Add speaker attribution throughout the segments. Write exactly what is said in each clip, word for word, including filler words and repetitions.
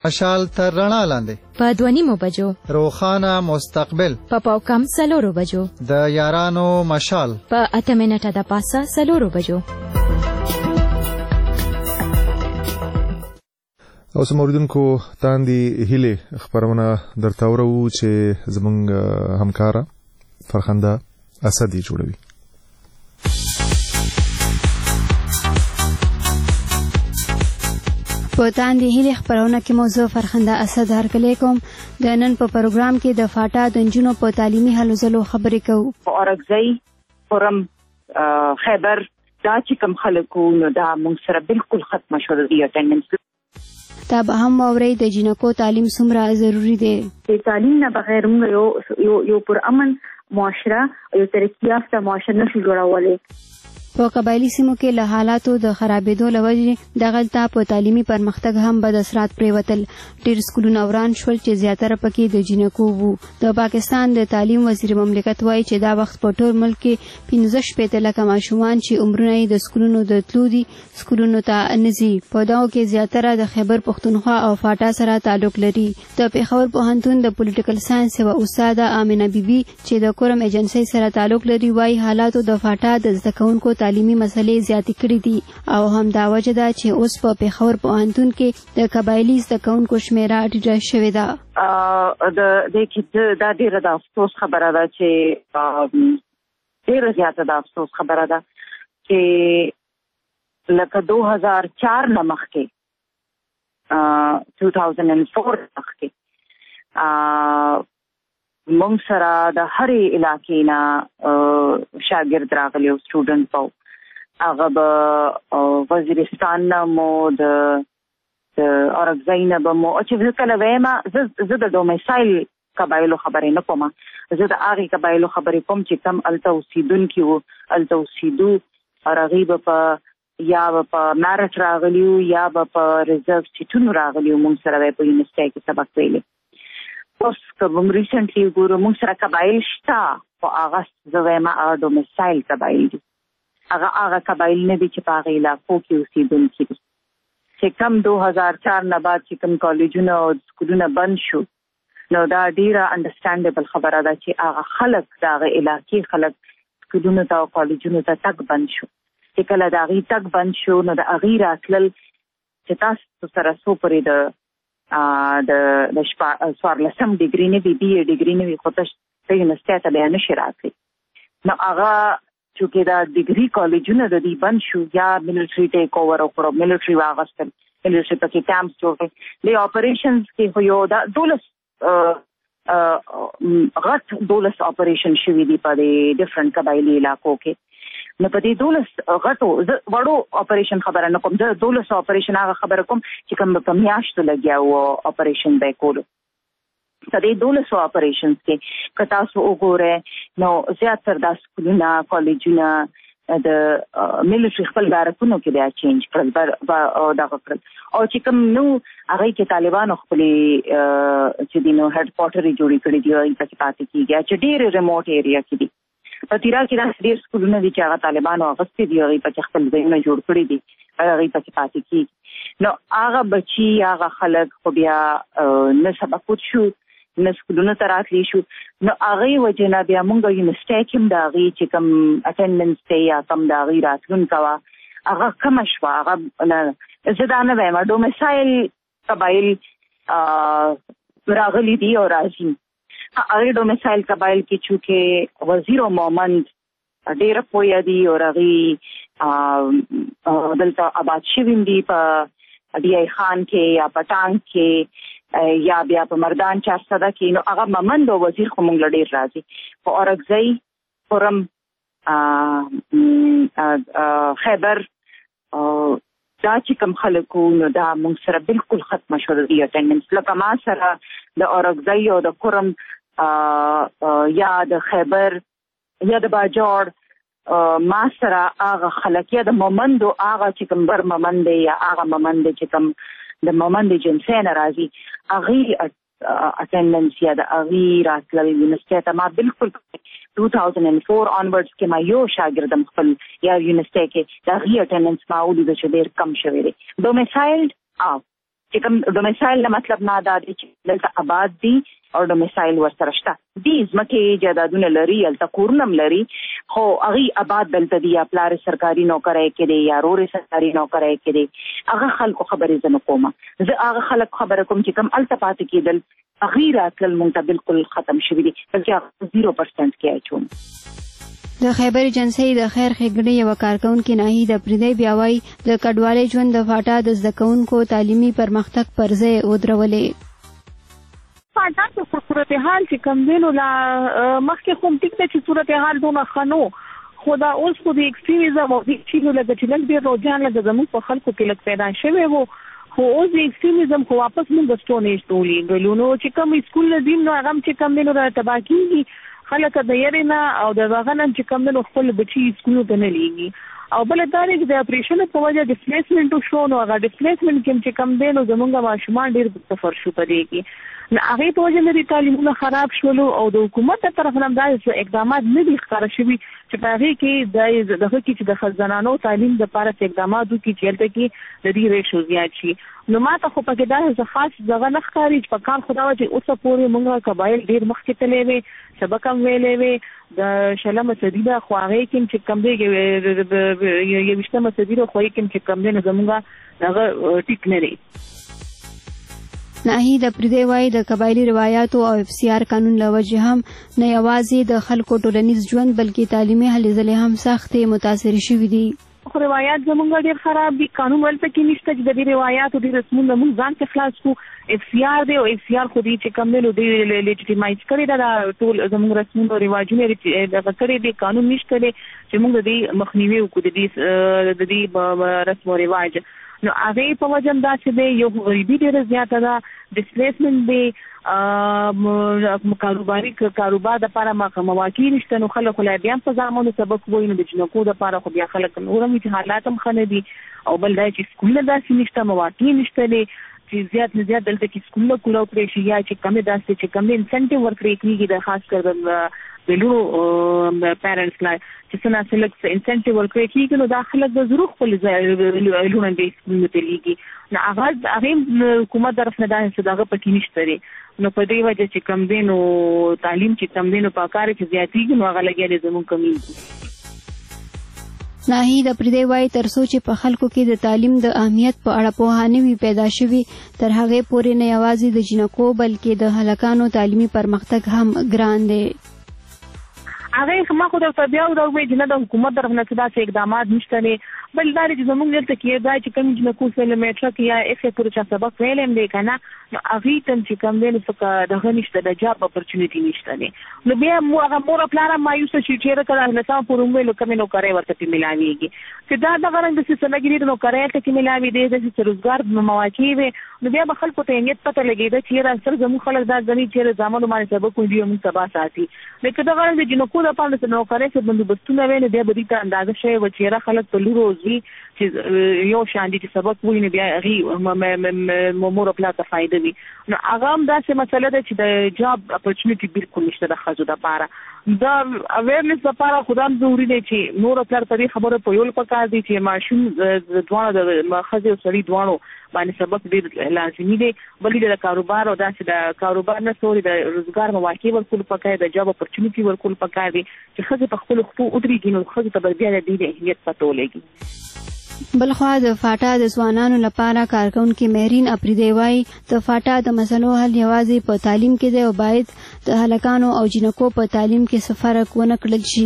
Speaker 1: مشال تر رڼا لاندې
Speaker 2: په دوه نیمو بجو
Speaker 1: روښانه مستقبل
Speaker 2: په پاو کم څلورو بجو
Speaker 1: د یارانو مشال
Speaker 2: په اته منټه د پاسه څلورو بجو.
Speaker 3: او سموریدونکو تاندې هیله خبرونه درته ورو چې زمونږ همکاره فرخنده اسدی جوړوي.
Speaker 4: په تاندې هیله خبرونه کې موضوع فرخنده اسد هرکلی کوم. د نن په پروګرام کې د فاټا د نجونو په تعلیمي هلو ځلو خبرې کوو.
Speaker 5: اورګزی فورم خیبر دا چې کوم خلکو نو دا موږ سره بالکل ختم شو د اټینډنس.
Speaker 4: دا به هم واورئ د جنکو تعلیم څومره ضروری دی.
Speaker 5: د تعلیم نه بغیر موږ یو یو یو پر امن معاشره یو ترقی یافته معاشره نشو جوړولی.
Speaker 4: په قبایلی سیمو کې له حالاتو د خرابېدو له وجې دغلته په تعلیمي پرمختګ هم بد اثرات پرېوتل. ډېر سکولونه وران شول چې زیاتره پکې د جنکو وو. د پاکستان د تعلیم وزیر مملکت وایي چې دا وخت په ټول ملک کې پنځه شپېته لکه ماشومان چې عمرونه یې د سکولونو د تلو دي سکولونو ته نه ځي. په دغو کې زیاتره د خیبر پښتونخوا او فاټا سره تعلق لري. د پېښور پوهنتون د پولیټیکل ساینس یوه استاده آمنه بیبي چې د کورم ایجنسۍ سره تعلق لري وایي حالاتو د فاټا د زده کوونکو تعلیمي مسلې زیاتې کړې دي او هم دا وجه ده چې اوس په پېښور پوهنتون کې د قبایلي زده کوونکو شمېره ټیټه شوې ده.
Speaker 5: د دې کې دا ډېره د افسوس خبره ده چې ډېره زیاته د افسوس خبره ده چې لکه دو هزار چار نه مخکې ټو تھاؤزنډ فور مخکې موږ سره د هرې علاقې نه شاګرد راغلی او سټوډنټ به هغه به وزیرستان نه مو د اورګزی نه به مو چې زه کله وایم زه د ډومیسایل قبایلو خبرې نه کوم، زه د هغې قبایلو خبرې کوم چې کم هلته اوسېدونکي وو هلته اوسېدو او هغوی به په یا به په میرټ راغلي وو یا به په ریزرو سیټونو راغلي وو. موږ سره به په یونیورسټۍ کې سبق ویلی. اوس که موږ ریسنټلی وګورو موږ سره قبایل شته خو هغه زه وایم هغه ډومیسایل قبایل دي. هغه هغه قبایل نه دي چې په هغې علاقو کې اوسېدونکي دي. چې کم دو هزار چار نه بعد چې کوم کالجونه او سکولونه بند شو نو دا ډېره انډرسټانډیبل خبره ده چې هغه خلک د هغې علاقې خلک سکولونو ته او کالجونو ته تګ بند شو. چې کله د هغې تګ بند شو نو د هغې راتلل چې تاسو سره څو پورې د د څوارلسم ډګري نه وي بي اے ډګري نه وي خو ته یونیورسټۍ ته بیا نشي راتلی. نو هغه چونکې دا ډګري کالجونه د دې بند شو یا ملټري ټیک اوور وکړو ملټري واغستل ملټري پکې کیمپس جوړ کړي. د اپریشنز کې خو یو دا دولس غټ دولس اپریشن شوي دي په دې ډفرنټ قبایلي علاقو کې. نو په دې دولس غټو وړو اپریشن خبره نه کوم، زه دولس اپریشن هغه خبره کوم چې کوم په میاشتو لګیا وو اپریشن به یې کولو. په دې دولسو اپریشنز کې که تاسو وګورئ نو زیاتره دا سکولونه کالجونه د ملټري خپل بارکونو کې بیا چینج کړل دغه کړل او چې کوم نو هغې کې طالبانو خپلې چې دي نو هیډ کوارټرې جوړې کړي دي هغې پکې پاتې کېږي چې ډېرې ریموټ ایریا کې دي. په تیرا کې داسې ډېر سکولونه دي چې هغه طالبانو اخیستي دي هغې پکې خپل ځایونه جوړ کړي دي هغې پکې پاتې کېږي. نو هغه بچي هغه خلک خو بیا نه سبق شو نه سکولونو ته راتلی شو. نو هغې وجې نه بیا مونږ یونیورسټۍ کې هم د هغې چې کوم اټینډنس دی یا کوم د هغې راتلونکې وه هغه کمه شوه. هغه زه دا نه وایم ډومیسایل قبایل راغلي دي او راځي. هغې ډومیسایل قبایل کې چونکې وزیر او مومند ډېره پویه دي او هغې دلته آباد شوي دي په ډي آی خان کې یا په ټانک کې یا بیا په مردان چارسده کې. نو هغه مومند او وزیر خو موږ له ډېر راځي. په اورګزی فورم خیبر دا چې کوم خلکو نو دا موږ سره بالکل ختمه شو د اټینډنس. لکه ما سره د اورګزی او د کورم یا د خیبر یا د باجوړ ما سره هغه خلک یا د مومندو هغه چې کوم بر مومند دی یا هغه مومند چې کوم د مومند جنسۍ نه راځي هغې اټینډنس یا د هغې راتلل یونیورسټۍ ته ما بالکل ټو تھاؤزنډ فور آنورډز کې ما یو شاګردم خپل یا یونیورسټۍ کې د هغې اټینډنس ما ولیده چې ډېر کم شوی دی. ډومیسایلډ او چې کوم ډومیسایل نه مطلب نه دا دی چې دلته آباد دي او ډومیسایل ورسره شته دي ځمکې جایدادونه لري هلته کورونه هم لري خو هغې آباد دلته دي یا پلار سرکاري نوکری کې دی یا رور سرکاري نوکری کې دی هغه خلکو خبرې زه نه کوم زه هغه خلک خبره کوم چې کوم هلته پاتې کېدل هغې راتلل مونږ ته بالکل ختم شوي دي بلکې هغه زیرو پرسنټ کې اچوم
Speaker 4: د خیبر ایجنسۍ د خیر ښېګڼې یوه کارکوونکې ناهید اپریدی بیا وایي د کډوالۍ ژوند د فاټا د زده کوونکو تعلیمي پرمختګ پر ځای ودرولې
Speaker 6: فاټا په صورتحال چې کوم دی نو لا مخکې خو هم ټیک ده چې صورتحال دونه ښه نه خو دا اوس خو د ایکسټریمزم او د چینو لکه چې لږ ډېر رجحان لکه زموږ په خلکو کې لږ پیدا شوی و خو اوس د ایکسټریمزم خو واپس موږ د سټون ایج ته ولیږلو نو چې کوم سکول نه ځیم نو هغه هم چې کوم دی نو را تباه کېږي خلک د یاري نه او د هغه نه چې کوم دی خپل بچي سکولو ته نه لیږي او بل دا دی چې د اپریشن په وجه ډسپلیسمنټ شو نو هغه ډسپلیسمنټ کې چې کوم دی نو زمونږ ماشومان ډېر سفر شو پدې کې نو هغې په وجه لري تعلیمونه خراب شولو او د حکومت تر طرف نه هم دا اقدامات نه دي ښکاره شوي چې په هغې کې د دغه کې چې د زنانو تعلیم دپاره څه اقدامات وکړي چې هلته کې د دې ریشو زیات شي نو ما ته خو پکې دا خاص دغه نه ښکاري چې په کار خو دا وه چې اوسه پورې موږ قبایل ډېر مخکې تللی وې سبق هم ویلی وې د شلمه صدي ده خو هغې کې هم چې کوم دی یویشتمه صدي ده خو هغې کې هم چې کوم دی نو زموږ هغه ټیک نه دی
Speaker 4: ناهید اپریدی وایي د قبایلي روایاتو او اف سی آر قانون له وجې هم نه یوازې د خلکو ټولنیز ژوند بلکې تعلیمي هلې ځلې هم سختې متاثرې شوي دي
Speaker 6: خو روایات زمونږ ډېر خراب دي قانون ولته کې نشته چې د دې روایاتو دې رسمونه موږ ځان ته خلاص کړو اف سی آر دی او اف سی آر خو دې چې کوم دی نو دې لیجټیمایز کړی ده دا ټول زموږ رسمونه او رواجونه دغه کړی دی قانون نشته دی چې موږ د دې مخنیوي وکړو د دې د دې رسم او رواج نو هغې په وجه هم داسې دی یو غریبي ډېره زیاته ده ډسپلیسمنټ دی کاروباري کاروبار دپاره مواقع نشته نو خلک خو لا بیا هم په زامنو سبق وایي نو د جنکو دپاره خو بیا خلک نور هم چې حالات هم ښه نه دي او بل دا چې سکولونه داسې نشته مواقع نشته دی چې زیات نه زیات دلته کې سکولونه کولاو کړی شي یا چې کمې داسې چې کم انسنټیو ورکړی کېږي د خاص کر د لوړو پیرنټس لا چې څه ناسې لږ انسنټیو ورکړی کېږي نو دا خلک به ضرور خپل لوڼه دې سکولونو ته لیږي نو هغه هغې حکومت طرف نه دا څه دغه پکې نشته دی نو په دې وجه چې کم دی نو تعلیم چې کم دی نو په کار کې زیاتېږي نو هغه لګیا دی زموږ کمیږي
Speaker 4: ناهید اپریدی وایي تر څو چې په خلکو کې د تعلیم د اهمیت په اړه پوهه نه وي پیدا شوي تر هغې پورې نه یوازې د جنکو بلکې د هلکانو تعلیمي پرمختګ هم ګران دی
Speaker 6: هغې ما خو درته بیا ووایم چې نه د حکومت طرف نه څه داسې اقدامات نشته دی بل دا دی چې زموږ دلته کې دا چې کوم جنکو څه له میټرک یا ایفې پورې چا سبق ویلی هم دی که نه نو هغې ته هم چې کوم دی نو څه دغه نشته د جاب اپرچونیټي نشته دی نو بیا هغه مور او پلار هم مایوسه شي چېرې که د نصاب پورې وویل نو کمې نوکرۍ ورته پرې میلاویږي چې دا دغه رنګ داسې څه لګېدي د نوکرۍ هلته کې میلاوي دی داسې څه روزګار مواقع وي نو بیا به خلکو ته اهمیت پته لګېده چې یاره سر زموږ خلک دا ګڼي چېرې زامنو باندې سبق ویلي او موږ سبا ساتي نو که دغه رنګ د جنکو دپاره د نوکرۍ څه بندوبستونه وی نو بیا به دوی ته اندازه شوی وه چې یاره خلک په لورو ځي چې یو شان دي چې سبق ووایي نو بیا هغې مور او پلار ته فایده وي نو هغه هم داسې مسله ده چې د جاب اپرچونیټي بالکل نشته د ښځو دپاره دا اویرنس دپاره خو دا هم ضروري دی چې مور او پلار په دې خبره پوهول پکار دي چې ماشوم دواړه د ښځې او سړي دواړو باندې سبق ډېر لازمي دی بلې د کاروبار او داسې د کاروبار نه سوري د روزګار مواقع ورکول پکار د جاب اپرچونیټي ورکول پکار دي چې ښځې په خپلو خپو ودرېږي نو ښځو ته به بیا د دې د اهمیت پته ولګي
Speaker 4: بلخوا د فاټا د ځوانانو لپاره کارکونکي مهرین اپریدی وایي د فاټا د مسلو حل یوازې په تعلیم کې دی او باید د هلکانو او جنکو په تعلیم کې څه فرق ونه کړل شي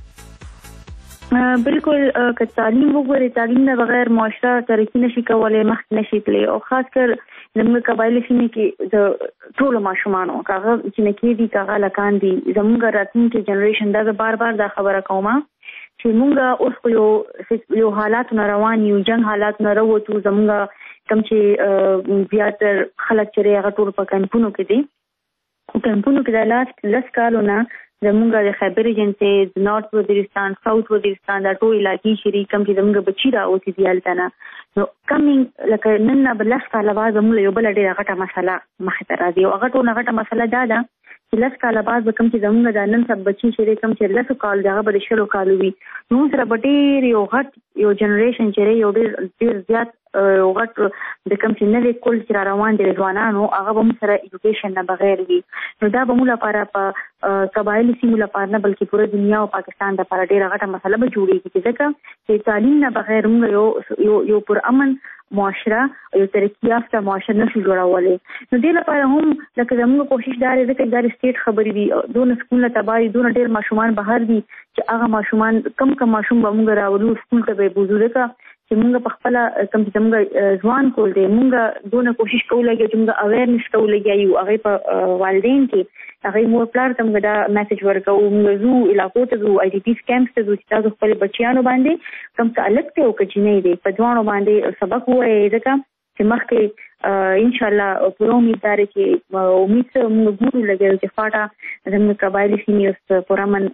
Speaker 7: بالکل که تعلیم وګورئ تعلیم نه بغیر معاشره ترقي نشي کولی مخکې نشي تللی او خاص کر زموږ قبایلي سیمې کې د ټولو ماشومانو که هغه جنکې دي که هغه هلکان دي زموږ راتلونکي جنریشن دا زه بار بار دا خبره کوم چې مونږ اوس خو یو یو حالاتو نه روان یو جنګ حالاتو نه راووتو زموږ کوم چې زیاتر خلک چې دی هغه ټول په کمپونو کې دي کمپونو کې د لاست لس کالو نه زموږ د خیبر ایجنسۍ نارت وزیرستان ساوث وزیرستان دا ټول علاقې چې دي کوم چې زموږ بچي راوتي دي هلته نه نو کمینګ لکه نن نه به لس کاله بعد زموږ یو بله ډېره غټه مسله مخې ته راځي او هغه ټوله غټه مسله دا ده چې لس کاله بعد به کوم چې زموږ د نن سب بچي چې دی کوم چې لسو کالو دی هغه به د شلو کالو وي نو سره به ډېر یو غټ یو جنریشن چې دی یو ډېر ډېر زیات وغټ د کوم چې نوې کول چې را روان دي ځوانانو هغه به موږ سره ایجوکیشن نه بغیر وي نو دا به موږ لپاره په قبایلي سیمو لپاره نه بلکې پوره دنیا او پاکستان لپاره ډېره غټه مسله به جوړېږي ځکه چې تعلیم نه بغیر موږ یو یو پر امن معاشره یو ترقي یافته معاشره نشو جوړولی نو دې لپاره هم لکه زموږ کوشش دا دی ځکه دا د سټیټ خبرې دي دونه سکولونه تباه دي دونه ډېر ماشومان بهر دي چې هغه ماشومان کم کم ماشوم به موږ راولو سکول ته به یې بوځو ځکه چې موږ په خپله کوم چې زموږ ځوان کول دی موږ دونه کوشش کوو لګیا چې موږ اویرنس کوو لګیا یو هغې په والدین کې هغې مور پلار ته موږ دا میسج ورکوو موږ ځو علاقو ته ځو آی ډي پیز کیمپس ته ځو چې تاسو خپلې بچیانو باندې کوم څه هلک دی او که جینۍ دی په ځوانو باندې سبق ووایئ ځکه چې مخکې انشاءالله پوره امید دا دی چې امید سره موږ ګورو لګیا چې فاټه زموږ قبایلي سیمې اوس پرامن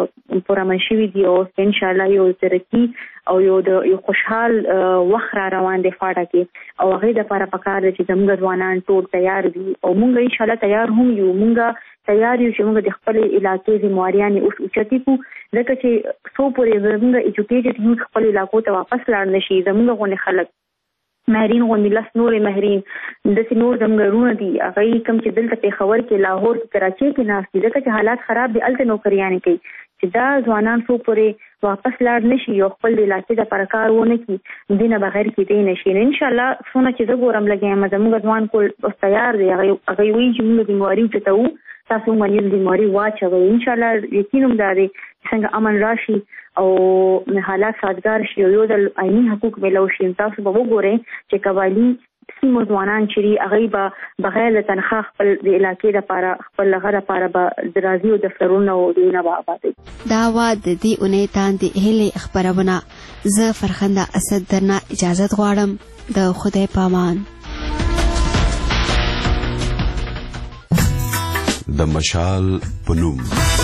Speaker 7: پرامن شوي دي او انشاءالله یو ترقي او یو د یو خوشحال وخت را روان دی فاټه کې او هغې دپاره پکار دی چې زموږ ځوانان ټول تیار دي او موږ انشاءالله تیار هم یو موږ تیار یو چې موږ د خپلې علاقې ذمهواریانې اوس اوچتې کړو ځکه چې څو پورې زموږ ایجوکیټډ یوث خپلو علاقو ته واپس لاړ نه شي زموږ غوندې خلک ماهرین غوندې لس نورې ماهرین داسې نور زموږ وروڼه دي هغوی کوم چې دلته پېښور کې لاهور کې کراچۍ کې ناست دي ځکه چې حالات خراب دي هلته نوکریانې کوي چې دا ځوانان څو پورې واپس لاړ نه شي او خپل د علاقې دپاره کار ونه کړي دې نه بغیر کېدی نه شي نو انشاءالله څونه چې زه ګورم لګیا یم زموږ ځوان کول اوس تیار دی هغوی وایي چې موږ ذمهواري اوچتوو تاسو هم باندې ذمهواري واچوئ انشاءالله یقین هم دا دی چې څنګه امن راشي او حالات سازګار شي او یو ځل عیني حقوق میلاو شي تاسو به وګورئ چې قبایلي سیمو ځوانان چې دي هغوی به بغیر د تنخواه خپل د علاقې دپاره خپل هغه دپاره به د راځي او دفترونه او دویونه به آبادوي
Speaker 4: دا وه د دې اونۍ تاندې هیلې خپرونه زه فرخنده اسد درنه اجازت غواړم د خدای پامان
Speaker 8: د مشال پنوم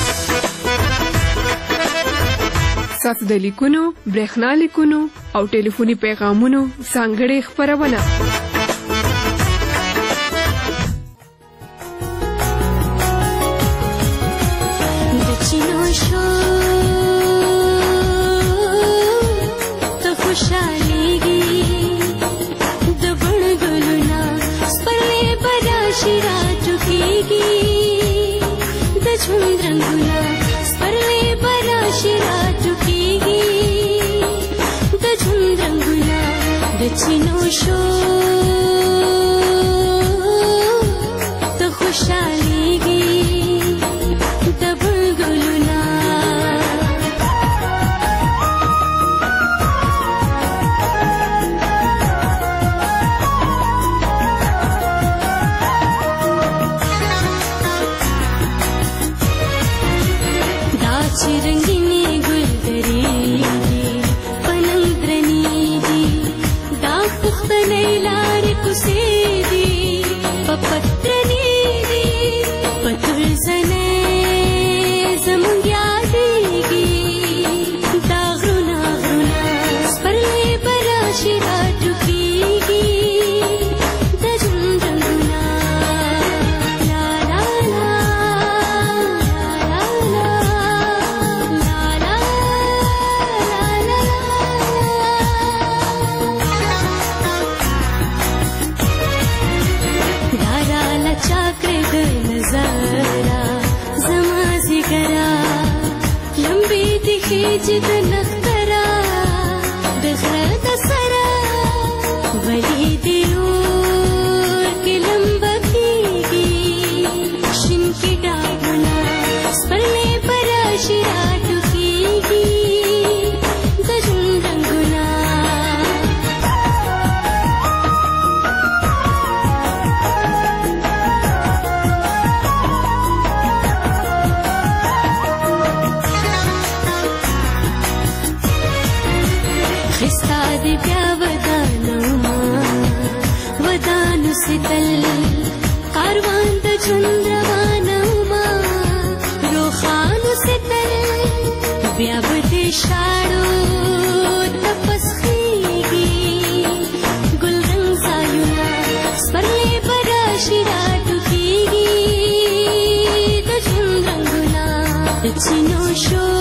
Speaker 9: ستاسو د لیکونو برېښنا لیکونو او ټلیفوني پیغامونو ځانګړې خپرونه
Speaker 10: د چینو شو ته خوشحالېږي د بڼګلونه سپرلې به راشي راټوکېږي د ژوند رنګونه سپرلې به راشي راټوکېږي د ژوند رنګونه د چینو شو ته خوشحالېږي د بڼګلونه دا چې رنګینې ګلدرېږي پننګ درنېږي دا پوښتنې لارې کوڅې دي په پترنې دي په تلزنې زموږ یادېږي دا غرونه غرونه سپرلې به راشي راټوکېږي د ژوند رنګونه لا لا لا چې د نختره د غره د سره ولې دې اور کې لمبه کېږي شین کې ډاګونه سپرلې به راشي راټوکېږي د ژوند رنګونه خستا دی بیا ودانوما ودانو ستل کاروان د ژوند روانوما روخانو ستل بیا ودې شاړو تپس خېږي ګل رنګ ځایونه سپرلې به راشي راټوکېږي د ژوند رنګونه د چینو شو